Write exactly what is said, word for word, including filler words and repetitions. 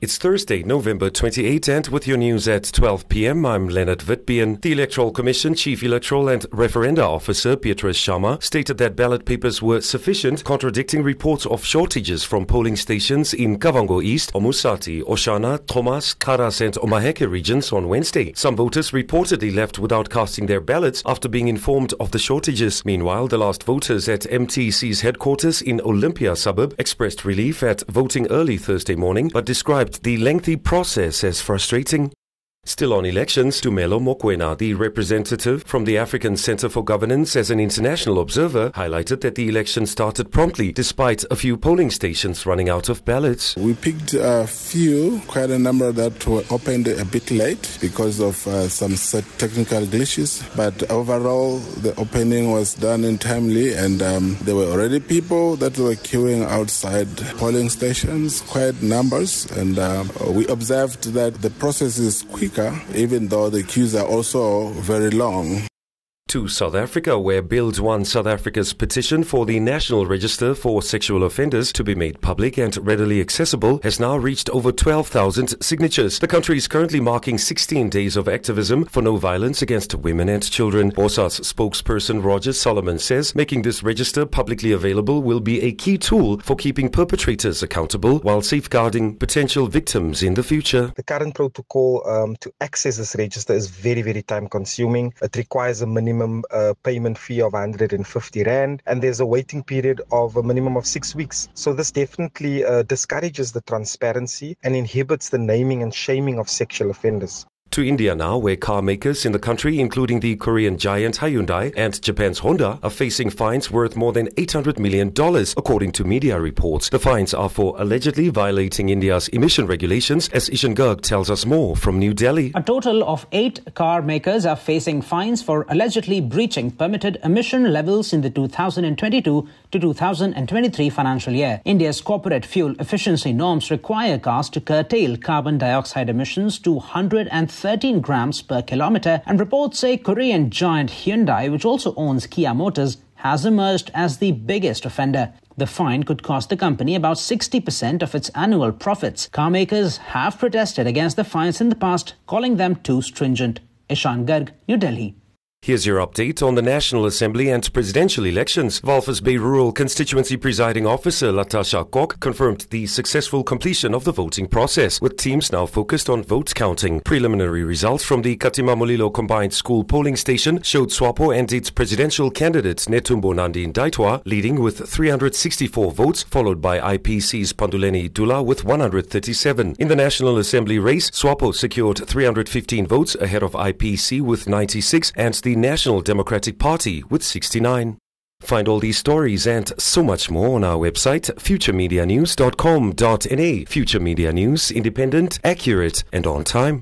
It's Thursday, November twenty-eighth, and with your news at twelve p m, I'm Leonard Witbeen. The Electoral Commission Chief Electoral and Referenda Officer Beatrice Sharma stated that ballot papers were sufficient, contradicting reports of shortages from polling stations in Kavango East, Omusati, Oshana, Thomas, Karas and Omaheke regions on Wednesday. Some voters reportedly left without casting their ballots after being informed of the shortages. Meanwhile, the last voters at M T C's headquarters in Olympia suburb expressed relief at voting early Thursday morning, but described the lengthy process as frustrating. Still on elections, Tumelo Mokoena, the representative from the African Centre for Governance as an international observer, highlighted that the election started promptly despite a few polling stations running out of ballots. We picked a few, quite a number that were opened a bit late because of uh, some set technical glitches, but overall the opening was done in timely, and um, there were already people that were queuing outside polling stations, quite numbers, and uh, we observed that the process is quick, even though the queues are also very long. To South Africa, where Build won South Africa's petition for the National Register for Sexual Offenders to be made public and readily accessible, has now reached over twelve thousand signatures. The country is currently marking sixteen days of activism for no violence against women and children. BOSA's spokesperson Roger Solomon says making this register publicly available will be a key tool for keeping perpetrators accountable while safeguarding potential victims in the future. The current protocol um, to access this register is very, very time consuming. It requires a minimum Uh, payment fee of one hundred fifty rand, and there's a waiting period of a minimum of six weeks. So this definitely uh, discourages the transparency and inhibits the naming and shaming of sexual offenders. To India now, where car makers in the country, including the Korean giant Hyundai and Japan's Honda, are facing fines worth more than eight hundred million dollars, according to media reports. The fines are for allegedly violating India's emission regulations, as Ishan Garg tells us more from New Delhi. A total of eight car makers are facing fines for allegedly breaching permitted emission levels in the two thousand twenty-two to two thousand twenty-three financial year. India's corporate fuel efficiency norms require cars to curtail carbon dioxide emissions to one hundred thirteen grams per kilometre, and reports say Korean giant Hyundai, which also owns Kia Motors, has emerged as the biggest offender. The fine could cost the company about sixty percent of its annual profits. Car makers have protested against the fines in the past, calling them too stringent. Ishan Garg, New Delhi. Here's your update on the National Assembly and presidential elections. Walvis Bay Rural Constituency Presiding Officer Latasha Kok confirmed the successful completion of the voting process, with teams now focused on vote counting. Preliminary results from the Katima Molilo Combined School polling station showed SWAPO and its presidential candidate Netumbo Nandi Ndaitwa leading with three hundred sixty-four votes, followed by I P C's Panduleni Dula with one hundred thirty-seven. In the National Assembly race, SWAPO secured three hundred fifteen votes ahead of I P C with ninety-six and the The National Democratic Party with sixty-nine. Find all these stories and so much more on our website future media news dot com dot n a. Future Media News, independent, accurate and on time.